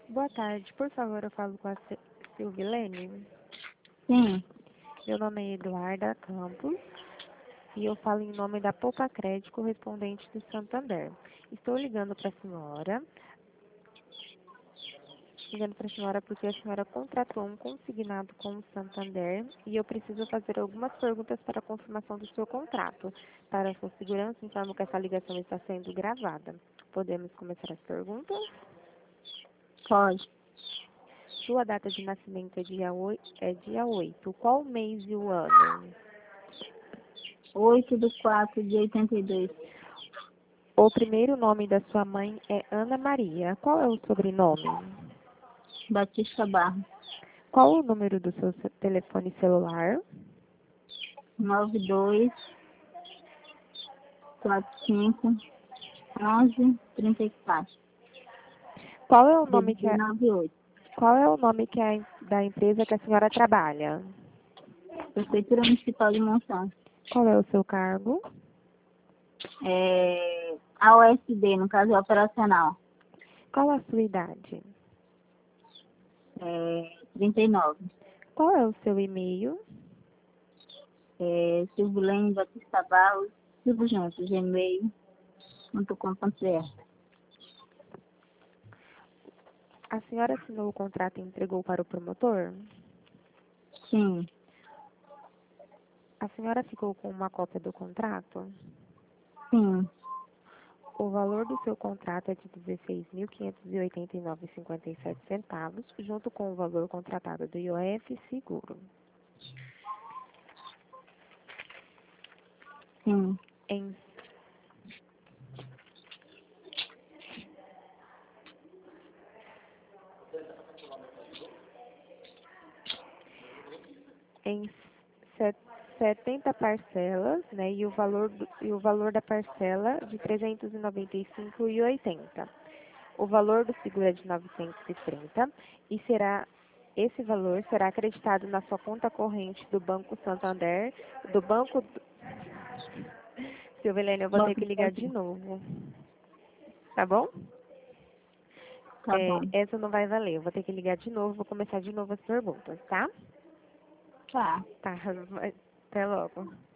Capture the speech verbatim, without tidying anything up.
Boa tarde, por favor, eu falo com a Sil- Silvilene. Sim, Meu nome é Eduarda Campos e eu falo em nome da Poupa Crédito correspondente do Santander. Estou ligando para a senhora, ligando para a senhora porque a senhora contratou um consignado com o Santander e eu preciso fazer algumas perguntas para a confirmação do seu contrato. Para a sua segurança, informo que essa ligação está sendo gravada. Podemos começar as perguntas? pode. Sua data de nascimento é dia oito, é dia oito. Qual o mês e o ano? Oito do quatro de oitenta e dois. O primeiro nome da sua mãe é Ana Maria. Qual é o sobrenome? Batista Barros. Qual o número do seu ce- telefone celular? Nove dois quatro cinco onze trinta e quatro. Qual é o nome que é, dezenove oito. qual é o nome que é da empresa que a senhora trabalha? Prefeitura Municipal de Monção. Qual é o seu cargo? É, A O S D, no caso é operacional. Qual a sua idade? É, trinta e nove. Qual é o seu e-mail? É, Silvilene Batista Barros, tudo junto, gmail ponto com ponto br. A senhora assinou o contrato e entregou para o promotor? Sim, A senhora ficou com uma cópia do contrato? sim, O valor do seu contrato é de dezesseis mil quinhentos e oitenta e nove vírgula cinquenta e sete centavos, junto com o valor contratado do I O F e seguro. sim. Em, em set- setenta parcelas, né, e o valor do- e o valor da parcela de trezentos e noventa e cinco reais e oitenta centavos. O valor do seguro é de novecentos e trinta e será esse valor será acreditado na sua conta corrente do Banco Santander, do Banco do... Silvelene, eu vou ter Bota que o ligar de certinho. novo, tá bom? Tá É, bom. essa não vai valer. Eu vou ter que ligar de novo, vou começar de novo as perguntas, tá? Tá. Tá, vai- até logo.